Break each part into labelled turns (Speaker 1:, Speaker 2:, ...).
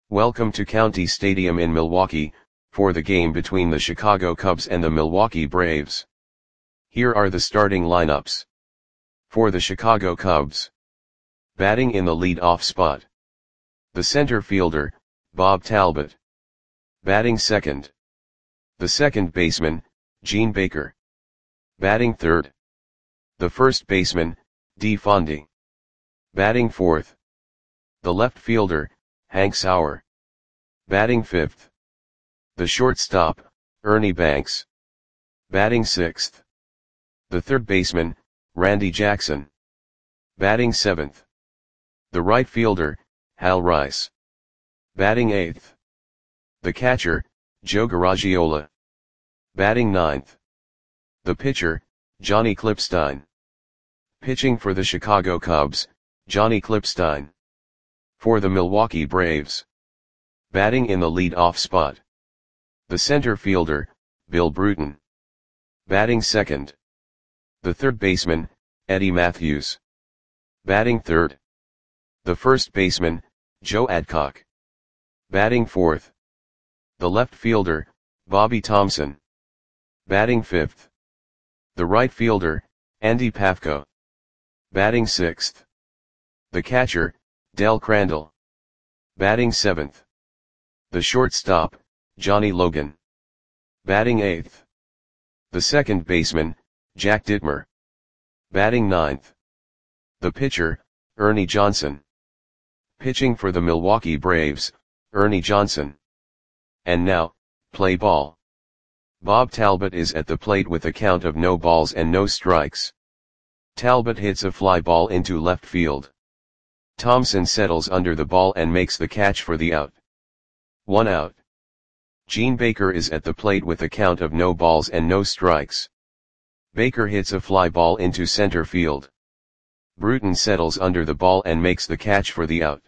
Speaker 1: Welcome to County Stadium in Milwaukee, for the game between the Chicago Cubs and the Milwaukee Braves. Here are the starting lineups. For the Chicago Cubs. Batting in the lead-off spot. The center fielder, Bob Talbot. Batting second. The second baseman, Gene Baker. Batting third. The first baseman, Dee Fondy. Batting fourth. The left fielder, Hank Sauer. Batting fifth. The shortstop, Ernie Banks. Batting sixth. The third baseman, Randy Jackson. Batting seventh. The right fielder, Hal Rice. Batting eighth. The catcher, Joe Garagiola. Batting ninth. The pitcher, Johnny Klippstein. Pitching for the Chicago Cubs, Johnny Klippstein. For the Milwaukee Braves. Batting in the lead-off spot. The center fielder, Bill Bruton. Batting second. The third baseman, Eddie Mathews. Batting third. The first baseman, Joe Adcock. Batting fourth. The left fielder, Bobby Thomson. Batting fifth. The right fielder, Andy Pafko. Batting sixth. The catcher, Del Crandall. Batting seventh. The shortstop, Johnny Logan. Batting eighth. The second baseman, Jack Dittmer. Batting ninth. The pitcher, Ernie Johnson. Pitching for the Milwaukee Braves, Ernie Johnson. And now, play ball. Bob Talbot is at the plate with a count of no balls and no strikes. Talbot hits a fly ball into left field. Thomson settles under the ball and makes the catch for the out. 1 out. Gene Baker is at the plate with a count of no balls and no strikes. Baker hits a fly ball into center field. Bruton settles under the ball and makes the catch for the out.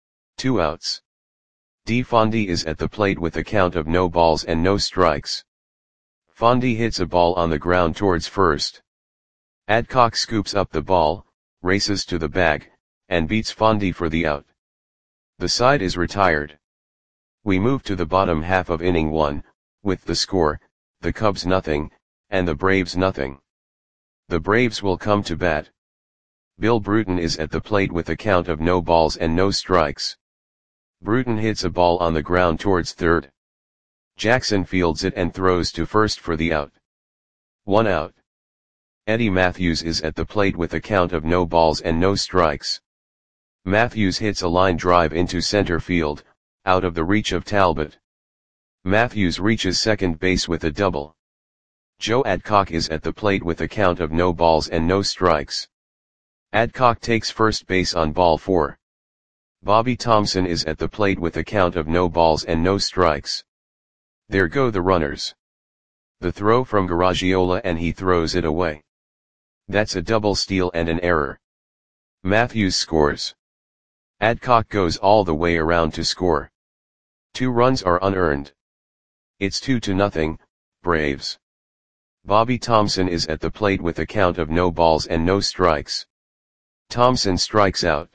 Speaker 1: 2 outs. Dee Fondy is at the plate with a count of no balls and no strikes. Fondy hits a ball on the ground towards first. Adcock scoops up the ball, races to the bag, and beats Fondy for the out. The side is retired. We move to the bottom half of inning 1, with the score, the Cubs nothing, and the Braves nothing. The Braves will come to bat. Bill Bruton is at the plate with a count of no balls and no strikes. Bruton hits a ball on the ground towards third. Jackson fields it and throws to first for the out. 1 out. Eddie Mathews is at the plate with a count of no balls and no strikes. Mathews hits a line drive into center field, out of the reach of Talbot. Mathews reaches second base with a double. Joe Adcock is at the plate with a count of no balls and no strikes. Adcock takes first base on ball 4. Bobby Thomson is at the plate with a count of no balls and no strikes. There go the runners. The throw from Garagiola and he throws it away. That's a double steal and an error. Mathews scores. Adcock goes all the way around to score. 2 runs are unearned. It's 2-0, Braves. Bobby Thomson is at the plate with a count of no balls and no strikes. Thomson strikes out.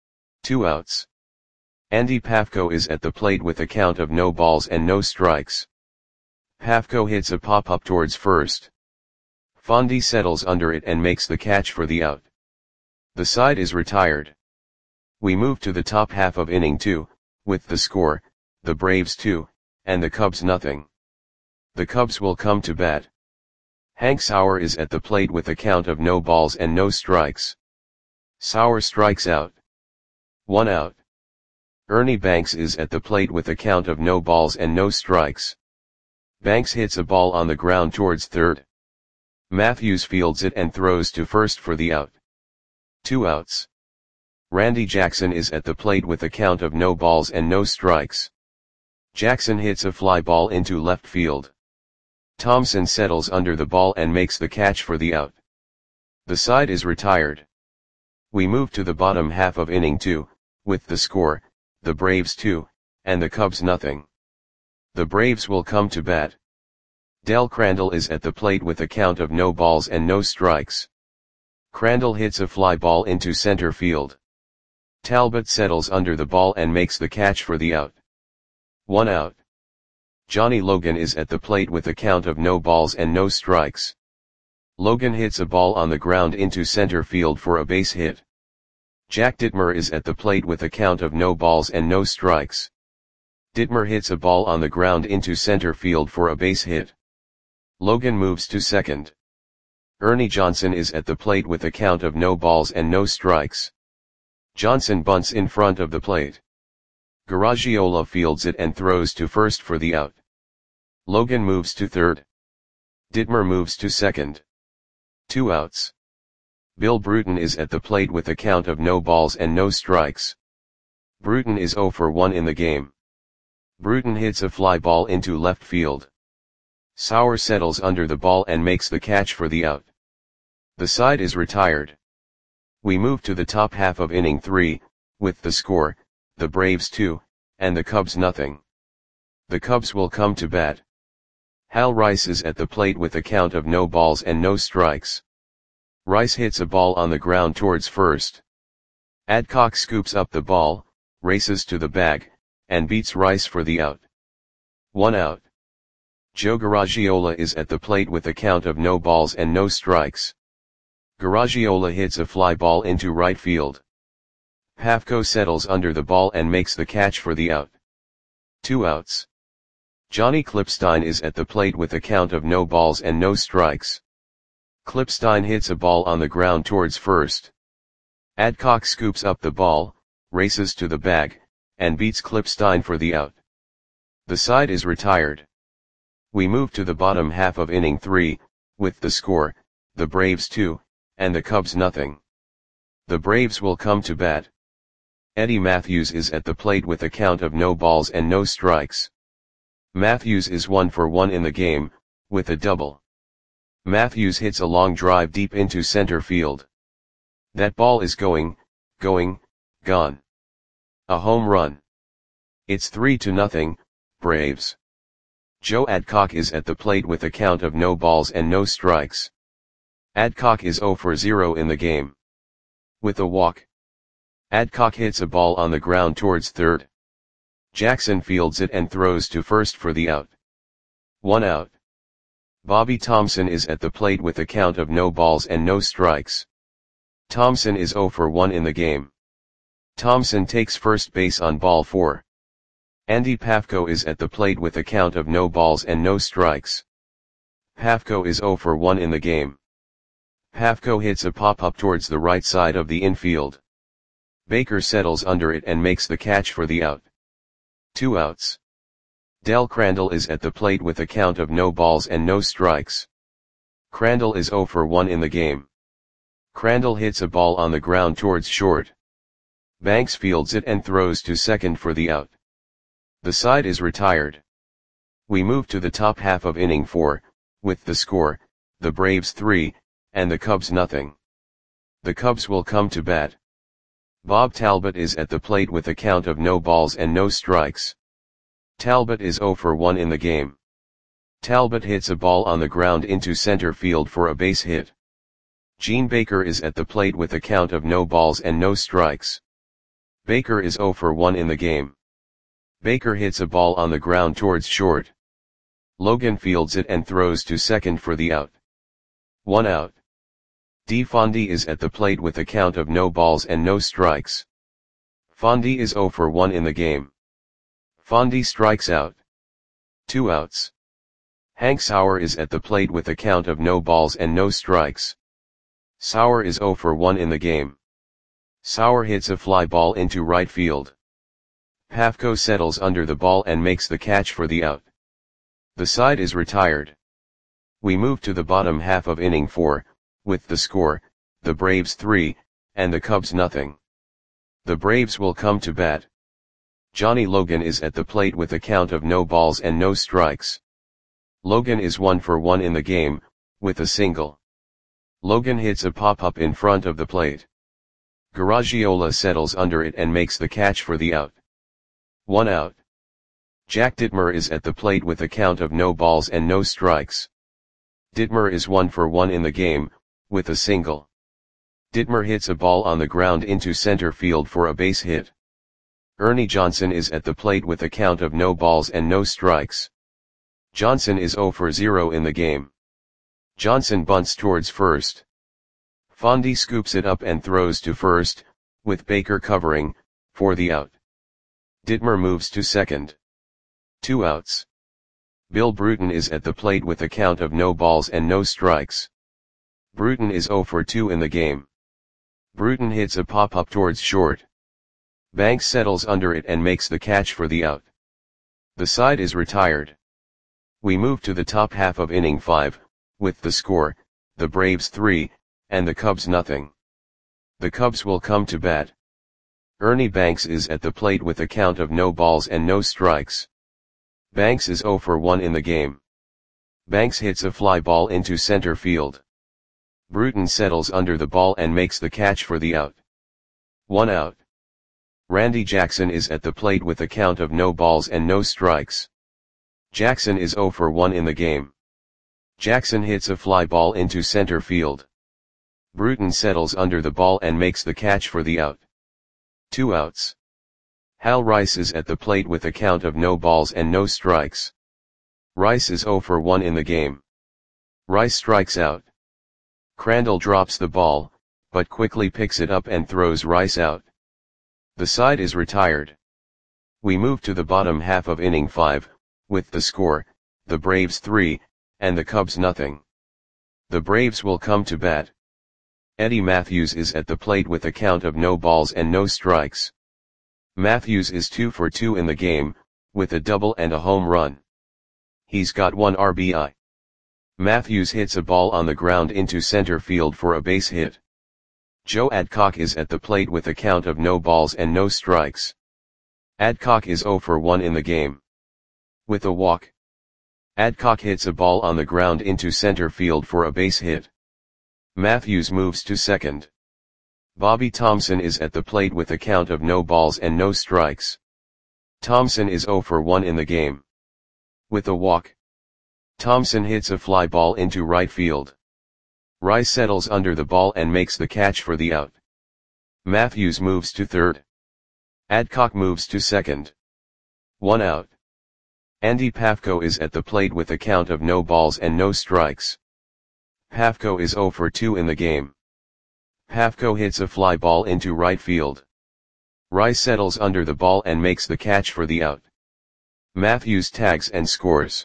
Speaker 1: 2 outs. Andy Pafko is at the plate with a count of no balls and no strikes. Pafko hits a pop-up towards first. Fondy settles under it and makes the catch for the out. The side is retired. We move to the top half of inning 2, with the score, the Braves 2, and the Cubs nothing. The Cubs will come to bat. Hank Sauer is at the plate with a count of no balls and no strikes. Sauer strikes out. 1 out. Ernie Banks is at the plate with a count of no balls and no strikes. Banks hits a ball on the ground towards third. Mathews fields it and throws to first for the out. 2 outs. Randy Jackson is at the plate with a count of no balls and no strikes. Jackson hits a fly ball into left field. Thomson settles under the ball and makes the catch for the out. The side is retired. We move to the bottom half of inning 2, with the score, the Braves 2, and the Cubs nothing. The Braves will come to bat. Del Crandall is at the plate with a count of no balls and no strikes. Crandall hits a fly ball into center field. Talbot settles under the ball and makes the catch for the out. 1 out. Johnny Logan is at the plate with a count of no balls and no strikes. Logan hits a ball on the ground into center field for a base hit. Jack Dittmer is at the plate with a count of no balls and no strikes. Dittmer hits a ball on the ground into center field for a base hit. Logan moves to second. Ernie Johnson is at the plate with a count of no balls and no strikes. Johnson bunts in front of the plate. Garagiola fields it and throws to first for the out. Logan moves to third. Dittmer moves to second. 2 outs. Bill Bruton is at the plate with a count of no balls and no strikes. Bruton is 0 for 1 in the game. Bruton hits a fly ball into left field. Sauer settles under the ball and makes the catch for the out. The side is retired. We move to the top half of inning 3, with the score, the Braves 2, and the Cubs nothing. The Cubs will come to bat. Hal Rice is at the plate with a count of no balls and no strikes. Rice hits a ball on the ground towards first. Adcock scoops up the ball, races to the bag, and beats Rice for the out. 1 out. Joe Garagiola is at the plate with a count of no balls and no strikes. Garagiola hits a fly ball into right field. Pafko settles under the ball and makes the catch for the out. 2 outs. Johnny Klippstein is at the plate with a count of no balls and no strikes. Klippstein hits a ball on the ground towards first. Adcock scoops up the ball, races to the bag, and beats Klippstein for the out. The side is retired. We move to the bottom half of inning 3, with the score, the Braves 2, and the Cubs nothing. The Braves will come to bat. Eddie Matthews is at the plate with a count of no balls and no strikes. Matthews is 1 for 1 in the game, with a double. Matthews hits a long drive deep into center field. That ball is going, gone. A home run. It's 3-0, Braves. Joe Adcock is at the plate with a count of no balls and no strikes. Adcock is 0 for 0 in the game. With a walk. Adcock hits a ball on the ground towards third. Jackson fields it and throws to first for the out. 1 out. Bobby Thomson is at the plate with a count of no balls and no strikes. Thomson is 0 for 1 in the game. Thomson takes first base on ball 4. Andy Pafko is at the plate with a count of no balls and no strikes. Pafko is 0 for 1 in the game. Pafko hits a pop-up towards the right side of the infield. Baker settles under it and makes the catch for the out. 2 outs. Del Crandall is at the plate with a count of no balls and no strikes. Crandall is 0 for 1 in the game. Crandall hits a ball on the ground towards short. Banks fields it and throws to second for the out. The side is retired. We move to the top half of inning 4, with the score, the Braves 3, and the Cubs nothing. The Cubs will come to bat. Bob Talbot is at the plate with a count of no balls and no strikes. Talbot is 0 for 1 in the game. Talbot hits a ball on the ground into center field for a base hit. Gene Baker is at the plate with a count of no balls and no strikes. Baker is 0 for 1 in the game. Baker hits a ball on the ground towards short. Logan fields it and throws to second for the out. 1 out. D. Fondy is at the plate with a count of no balls and no strikes. Fondy is 0 for 1 in the game. Fondy strikes out. 2 outs. Hank Sauer is at the plate with a count of no balls and no strikes. Sauer is 0 for 1 in the game. Sauer hits a fly ball into right field. Pafko settles under the ball and makes the catch for the out. The side is retired. We move to the bottom half of inning 4, with the score, the Braves 3, and the Cubs nothing. The Braves will come to bat. Johnny Logan is at the plate with a count of no balls and no strikes. Logan is 1 for 1 in the game, with a single. Logan hits a pop-up in front of the plate. Garagiola settles under it and makes the catch for the out. 1 out. Jack Dittmer is at the plate with a count of no balls and no strikes. Dittmer is 1 for 1 in the game, with a single. Dittmer hits a ball on the ground into center field for a base hit. Ernie Johnson is at the plate with a count of no balls and no strikes. Johnson is 0 for 0 in the game. Johnson bunts towards first. Fondy scoops it up and throws to first, with Baker covering, for the out. Ditmer moves to second. 2 outs. Bill Bruton is at the plate with a count of no balls and no strikes. Bruton is 0 for 2 in the game. Bruton hits a pop-up towards short. Banks settles under it and makes the catch for the out. The side is retired. We move to the top half of inning 5, with the score, the Braves 3, and the Cubs nothing. The Cubs will come to bat. Ernie Banks is at the plate with a count of no balls and no strikes. Banks is 0 for 1 in the game. Banks hits a fly ball into center field. Bruton settles under the ball and makes the catch for the out. 1 out. Randy Jackson is at the plate with a count of no balls and no strikes. Jackson is 0 for 1 in the game. Jackson hits a fly ball into center field. Bruton settles under the ball and makes the catch for the out. 2 outs. Hal Rice is at the plate with a count of no balls and no strikes. Rice is 0 for 1 in the game. Rice strikes out. Crandall drops the ball, but quickly picks it up and throws Rice out. The side is retired. We move to the bottom half of inning 5, with the score, the Braves 3, and the Cubs nothing. The Braves will come to bat. Eddie Matthews is at the plate with a count of no balls and no strikes. Matthews is 2 for 2 in the game, with a double and a home run. He's got 1 RBI. Matthews hits a ball on the ground into center field for a base hit. Joe Adcock is at the plate with a count of no balls and no strikes. Adcock is 0 for 1 in the game. With a walk. Adcock hits a ball on the ground into center field for a base hit. Matthews moves to second. Bobby Thomson is at the plate with a count of no balls and no strikes. Thomson is 0 for 1 in the game. With a walk. Thomson hits a fly ball into right field. Rice settles under the ball and makes the catch for the out. Matthews moves to third. Adcock moves to second. 1 out. Andy Pafko is at the plate with a count of no balls and no strikes. Pafko is 0 for 2 in the game. Pafko hits a fly ball into right field. Rice settles under the ball and makes the catch for the out. Matthews tags and scores.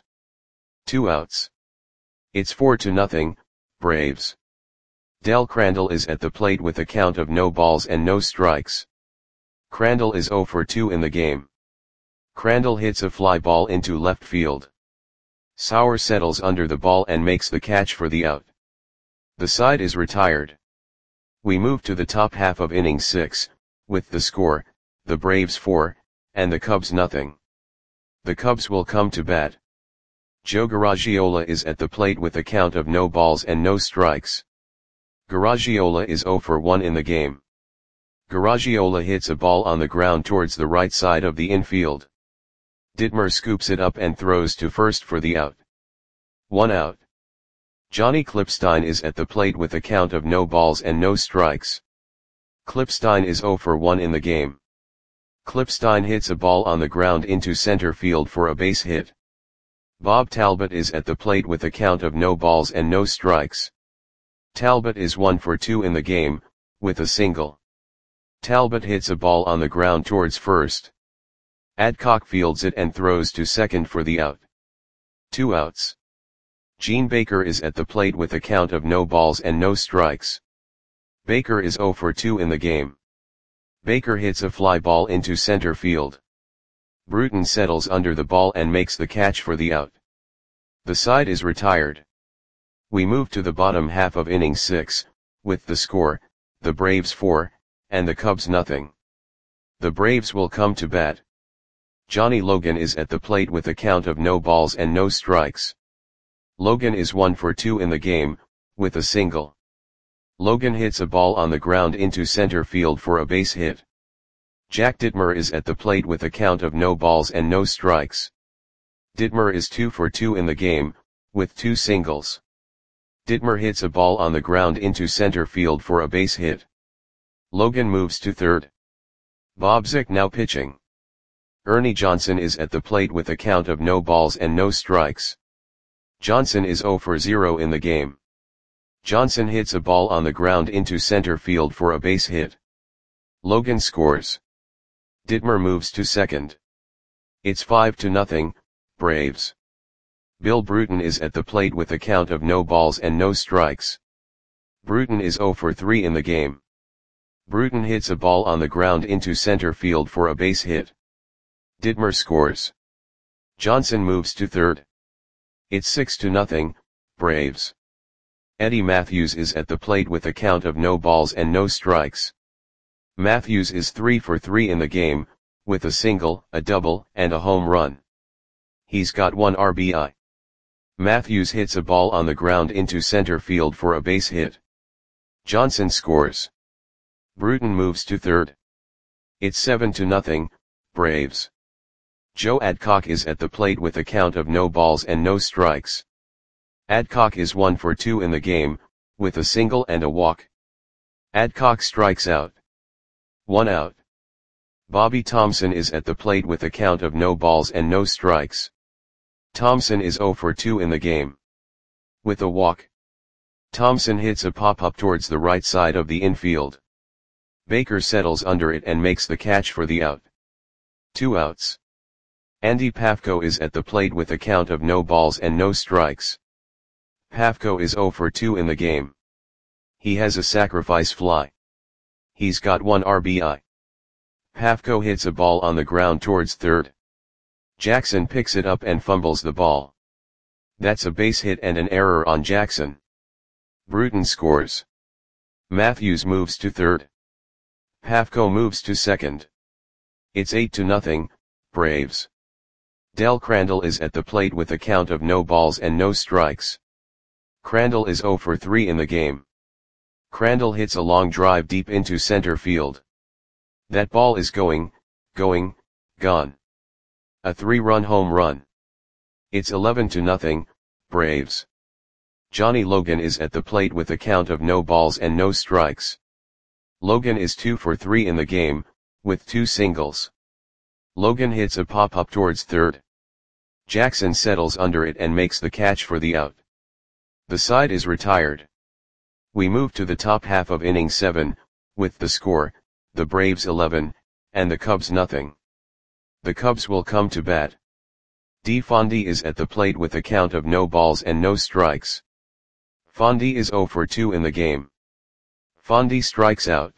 Speaker 1: 2 outs. It's 4-0, Braves. Del Crandall is at the plate with a count of no balls and no strikes. Crandall is 0 for 2 in the game. Crandall hits a fly ball into left field. Sauer settles under the ball and makes the catch for the out. The side is retired. We move to the top half of inning 6, with the score, the Braves 4, and the Cubs nothing. The Cubs will come to bat. Joe Garagiola is at the plate with a count of no balls and no strikes. Garagiola is 0 for 1 in the game. Garagiola hits a ball on the ground towards the right side of the infield. Ditmer scoops it up and throws to first for the out. 1 out. Johnny Klipstein is at the plate with a count of no balls and no strikes. Klipstein is 0 for 1 in the game. Klipstein hits a ball on the ground into center field for a base hit. Bob Talbot is at the plate with a count of no balls and no strikes. Talbot is 1 for 2 in the game, with a single. Talbot hits a ball on the ground towards first. Adcock fields it and throws to second for the out. 2 outs. Gene Baker is at the plate with a count of no balls and no strikes. Baker is 0 for 2 in the game. Baker hits a fly ball into center field. Bruton settles under the ball and makes the catch for the out. The side is retired. We move to the bottom half of inning 6, with the score, the Braves 4, and the Cubs nothing. The Braves will come to bat. Johnny Logan is at the plate with a count of no balls and no strikes. Logan is 1 for 2 in the game, with a single. Logan hits a ball on the ground into center field for a base hit. Jack Ditmer is at the plate with a count of no balls and no strikes. Ditmer is 2 for 2 in the game, with 2 singles. Ditmer hits a ball on the ground into center field for a base hit. Logan moves to third. Bob Zick now pitching. Ernie Johnson is at the plate with a count of no balls and no strikes. Johnson is 0 for 0 in the game. Johnson hits a ball on the ground into center field for a base hit. Logan scores. Ditmer moves to second. It's 5-0, Braves. Bill Bruton is at the plate with a count of no balls and no strikes. Bruton is 0 for 3 in the game. Bruton hits a ball on the ground into center field for a base hit. Ditmer scores. Johnson moves to third. It's 6-0, Braves. Eddie Matthews is at the plate with a count of no balls and no strikes. Matthews is 3 for 3 in the game, with a single, a double, and a home run. He's got 1 RBI. Matthews hits a ball on the ground into center field for a base hit. Johnson scores. Bruton moves to third. It's 7-0, Braves. Joe Adcock is at the plate with a count of no balls and no strikes. Adcock is 1 for 2 in the game, with a single and a walk. Adcock strikes out. 1 out. Bobby Thomson is at the plate with a count of no balls and no strikes. Thomson is 0 for 2 in the game. With a walk. Thomson hits a pop-up towards the right side of the infield. Baker settles under it and makes the catch for the out. 2 outs. Andy Pafko is at the plate with a count of no balls and no strikes. Pafko is 0 for 2 in the game. He has a sacrifice fly. He's got 1 RBI. Pafko hits a ball on the ground towards third. Jackson picks it up and fumbles the ball. That's a base hit and an error on Jackson. Bruton scores. Matthews moves to third. Pafko moves to second. It's 8-0, Braves. Del Crandall is at the plate with a count of no balls and no strikes. Crandall is 0 for 3 in the game. Crandall hits a long drive deep into center field. That ball is gone. A 3-run home run. It's 11-0, Braves. Johnny Logan is at the plate with a count of no balls and no strikes. Logan is 2 for 3 in the game, with 2 singles. Logan hits a pop-up towards third. Jackson settles under it and makes the catch for the out. The side is retired. We move to the top half of inning 7, with the score, the Braves 11, and the Cubs nothing. The Cubs will come to bat. D. Fondy is at the plate with a count of no balls and no strikes. Fondy is 0 for 2 in the game. Fondy strikes out.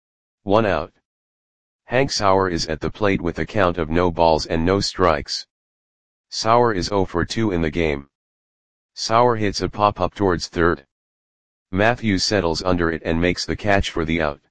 Speaker 1: 1 out. Hank Sauer is at the plate with a count of no balls and no strikes. Sauer is 0 for 2 in the game. Sauer hits a pop-up towards third. Matthews settles under it and makes the catch for the out.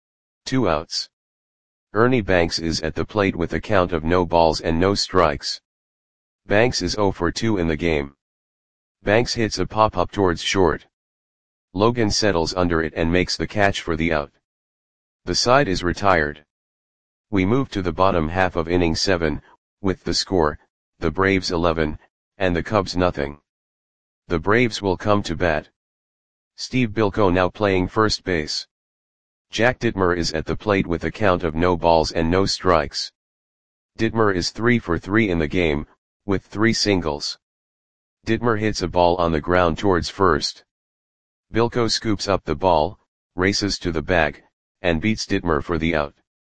Speaker 1: 2 outs. Ernie Banks is at the plate with a count of no balls and no strikes. Banks is 0 for 2 in the game. Banks hits a pop-up towards short. Logan settles under it and makes the catch for the out. The side is retired. We move to the bottom half of inning 7, with the score, the Braves 11, and the Cubs nothing. The Braves will come to bat. Steve Bilko now playing first base. Jack Ditmer is at the plate with a count of no balls and no strikes. Ditmer is 3 for 3 in the game, with 3 singles. Ditmer hits a ball on the ground towards first. Bilko scoops up the ball, races to the bag, and beats Ditmer for the out.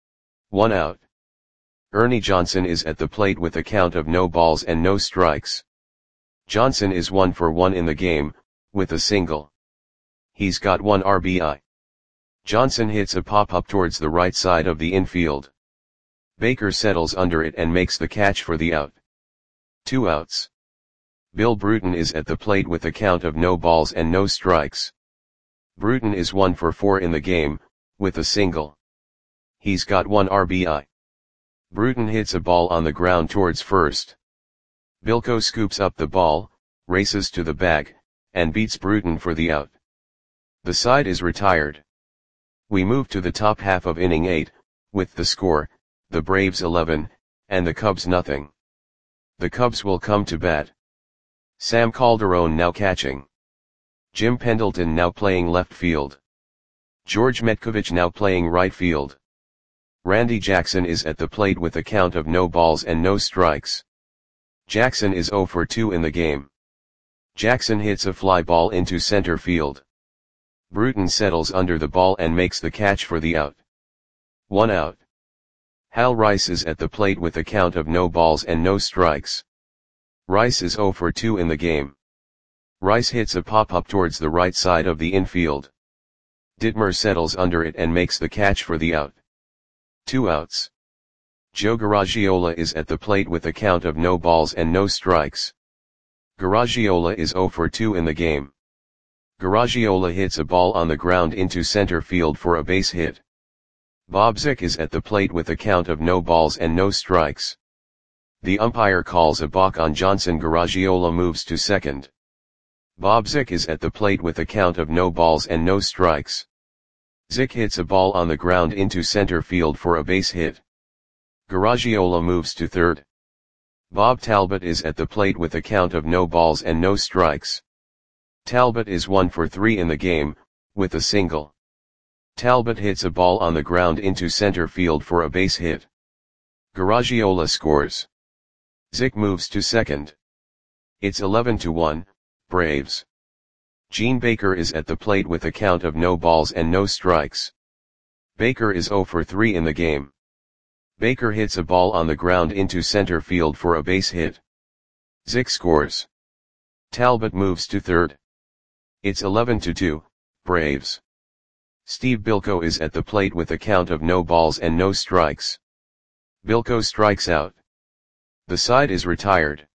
Speaker 1: 1 out. Ernie Johnson is at the plate with a count of no balls and no strikes. Johnson is 1 for 1 in the game, with a single. He's got 1 RBI. Johnson hits a pop-up towards the right side of the infield. Baker settles under it and makes the catch for the out. 2 outs. Bill Bruton is at the plate with a count of no balls and no strikes. Bruton is 1 for 4 in the game, with a single. He's got 1 RBI. Bruton hits a ball on the ground towards first. Bilko scoops up the ball, races to the bag, and beats Bruton for the out. The side is retired. We move to the top half of inning 8, with the score, the Braves 11, and the Cubs nothing. The Cubs will come to bat. Sam Calderon now catching. Jim Pendleton now playing left field. George Metkovich now playing right field. Randy Jackson is at the plate with a count of no balls and no strikes. Jackson is 0 for 2 in the game. Jackson hits a fly ball into center field. Bruton settles under the ball and makes the catch for the out. 1 out. Hal Rice is at the plate with a count of no balls and no strikes. Rice is 0 for 2 in the game. Rice hits a pop-up towards the right side of the infield. Ditmer settles under it and makes the catch for the out. 2 outs. Joe Garagiola is at the plate with a count of no balls and no strikes. Garagiola is 0 for 2 in the game. Garagiola hits a ball on the ground into center field for a base hit. Bob Zick is at the plate with a count of no balls and no strikes. The umpire calls a balk on Johnson. Garagiola moves to second. Bob Zick is at the plate with a count of no balls and no strikes. Zick hits a ball on the ground into center field for a base hit. Garagiola moves to third. Bob Talbot is at the plate with a count of no balls and no strikes. Talbot is 1 for 3 in the game, with a single. Talbot hits a ball on the ground into center field for a base hit. Garagiola scores. Zick moves to second. It's 11-1, Braves. Gene Baker is at the plate with a count of no balls and no strikes. Baker is 0 for 3 in the game. Baker hits a ball on the ground into center field for a base hit. Zick scores. Talbot moves to third. It's 11-2, Braves. Steve Bilko is at the plate with a count of no balls and no strikes. Bilko strikes out. The side is retired.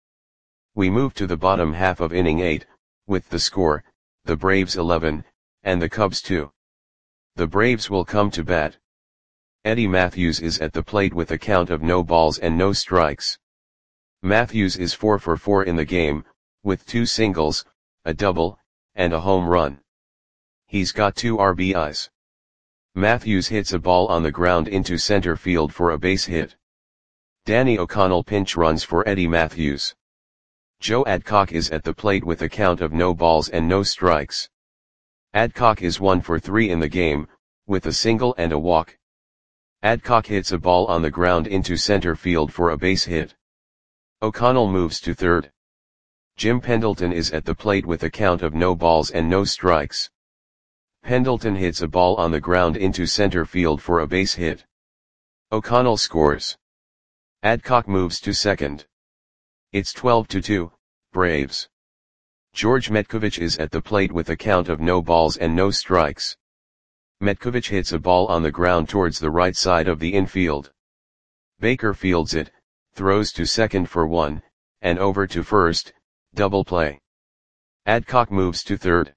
Speaker 1: We move to the bottom half of inning 8, with the score, the Braves 11, and the Cubs 2. The Braves will come to bat. Eddie Matthews is at the plate with a count of no balls and no strikes. Matthews is 4 for 4 in the game, with 2 singles, a double, and a home run. He's got 2 RBIs. Matthews hits a ball on the ground into center field for a base hit. Danny O'Connell pinch runs for Eddie Matthews. Joe Adcock is at the plate with a count of no balls and no strikes. Adcock is 1 for 3 in the game, with a single and a walk. Adcock hits a ball on the ground into center field for a base hit. O'Connell moves to third. Jim Pendleton is at the plate with a count of no balls and no strikes. Pendleton hits a ball on the ground into center field for a base hit. O'Connell scores. Adcock moves to second. It's 12-2, Braves. George Metkovich is at the plate with a count of no balls and no strikes. Metkovich hits a ball on the ground towards the right side of the infield. Baker fields it, throws to second for 1, and over to first, double play. Adcock moves to third.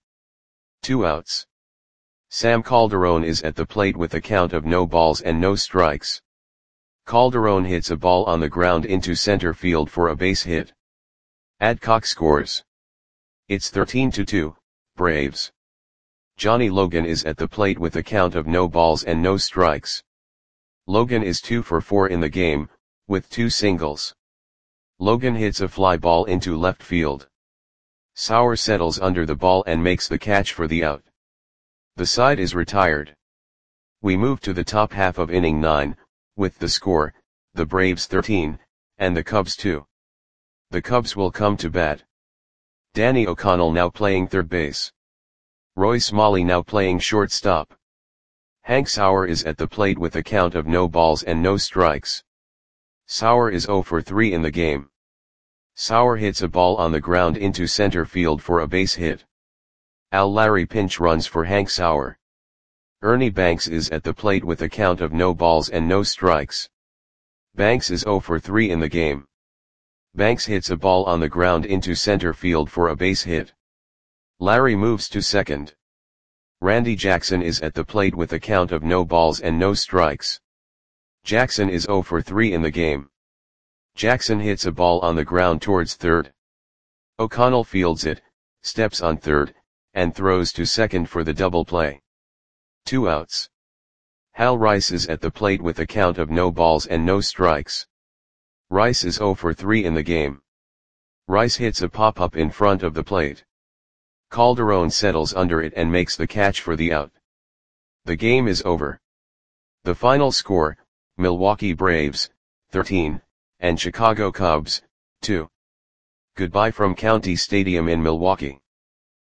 Speaker 1: 2 outs. Sam Calderon is at the plate with a count of no balls and no strikes. Calderon hits a ball on the ground into center field for a base hit. Adcock scores. It's 13-2, Braves. Johnny Logan is at the plate with a count of no balls and no strikes. Logan is 2 for 4 in the game, with 2 singles. Logan hits a fly ball into left field. Sauer settles under the ball and makes the catch for the out. The side is retired. We move to the top half of inning 9, with the score, the Braves 13, and the Cubs 2. The Cubs will come to bat. Danny O'Connell now playing third base. Roy Smalley now playing shortstop. Hank Sauer is at the plate with a count of no balls and no strikes. Sauer is 0 for 3 in the game. Sauer hits a ball on the ground into center field for a base hit. Al Larry pinch runs for Hank Sauer. Ernie Banks is at the plate with a count of no balls and no strikes. Banks is 0 for 3 in the game. Banks hits a ball on the ground into center field for a base hit. Larry moves to second. Randy Jackson is at the plate with a count of no balls and no strikes. Jackson is 0 for 3 in the game. Jackson hits a ball on the ground towards third. O'Connell fields it, steps on third, and throws to second for the double play. 2 outs. Hal Rice is at the plate with a count of no balls and no strikes. Rice is 0 for 3 in the game. Rice hits a pop-up in front of the plate. Calderon settles under it and makes the catch for the out. The game is over. The final score, Milwaukee Braves, 13, and Chicago Cubs, 2. Goodbye from County Stadium in Milwaukee.